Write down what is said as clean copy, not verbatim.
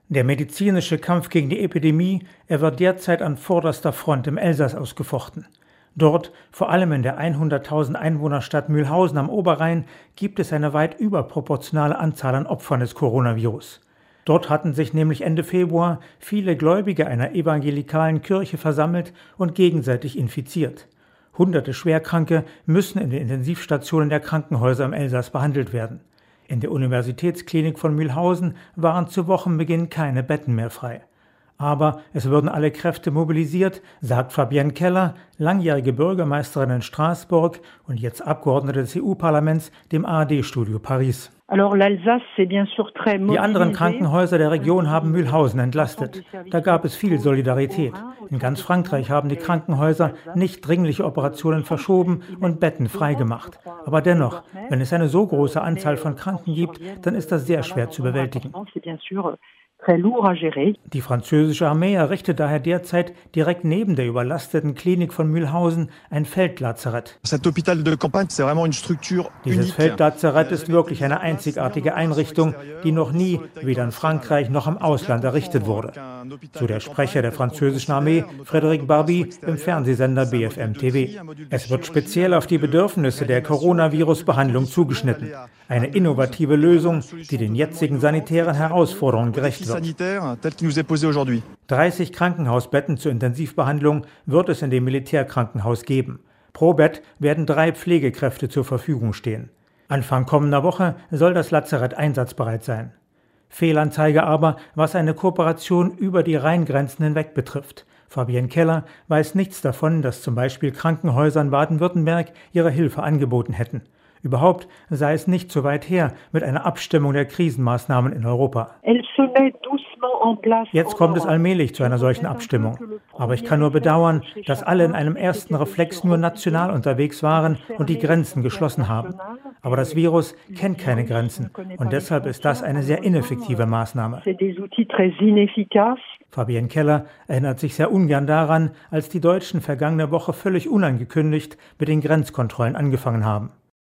Der medizinische Kampf gegen die Epidemie, er wird derzeit an vorderster Front im Elsass ausgefochten. Dort, vor allem in der 100.000 Einwohnerstadt Mülhausen am Oberrhein, gibt es eine weit überproportionale Anzahl an Opfern des Coronavirus. Dort hatten sich nämlich Ende Februar viele Gläubige einer evangelikalen Kirche versammelt und gegenseitig infiziert. Hunderte Schwerkranke müssen in den Intensivstationen der Krankenhäuser im Elsass behandelt werden. In der Universitätsklinik von Mülhausen waren zu Wochenbeginn keine Betten mehr frei. Aber es würden alle Kräfte mobilisiert, sagt Fabienne Keller, langjährige Bürgermeisterin in Straßburg und jetzt Abgeordnete des EU-Parlaments, dem ARD-Studio Paris. Die anderen Krankenhäuser der Region haben Mülhausen entlastet. Da gab es viel Solidarität. In ganz Frankreich haben die Krankenhäuser nicht dringliche Operationen verschoben und Betten freigemacht. Aber dennoch, wenn es eine so große Anzahl von Kranken gibt, dann ist das sehr schwer zu bewältigen. Die französische Armee errichtet daher derzeit direkt neben der überlasteten Klinik von Mülhausen ein Feldlazarett. Dieses Feldlazarett ist wirklich eine einzigartige Einrichtung, die noch nie, weder in Frankreich noch im Ausland, errichtet wurde. So der Sprecher der französischen Armee, Frédéric Barbie, im Fernsehsender BFM TV. Es wird speziell auf die Bedürfnisse der Coronavirus-Behandlung zugeschnitten. Eine innovative Lösung, die den jetzigen sanitären Herausforderungen gerecht wird. 30 Krankenhausbetten zur Intensivbehandlung wird es in dem Militärkrankenhaus geben. Pro Bett werden 3 Pflegekräfte zur Verfügung stehen. Anfang kommender Woche soll das Lazarett einsatzbereit sein. Fehlanzeige aber, was eine Kooperation über die Rheingrenzen hinweg betrifft. Fabienne Keller weiß nichts davon, dass zum Beispiel Krankenhäuser in Baden-Württemberg ihre Hilfe angeboten hätten. Überhaupt sei es nicht so weit her mit einer Abstimmung der Krisenmaßnahmen in Europa. Jetzt kommt es allmählich zu einer solchen Abstimmung. Aber ich kann nur bedauern, dass alle in einem ersten Reflex nur national unterwegs waren und die Grenzen geschlossen haben. Aber das Virus kennt keine Grenzen und deshalb ist das eine sehr ineffektive Maßnahme. Fabienne Keller erinnert sich sehr ungern daran, als die Deutschen vergangene Woche völlig unangekündigt mit den Grenzkontrollen angefangen haben.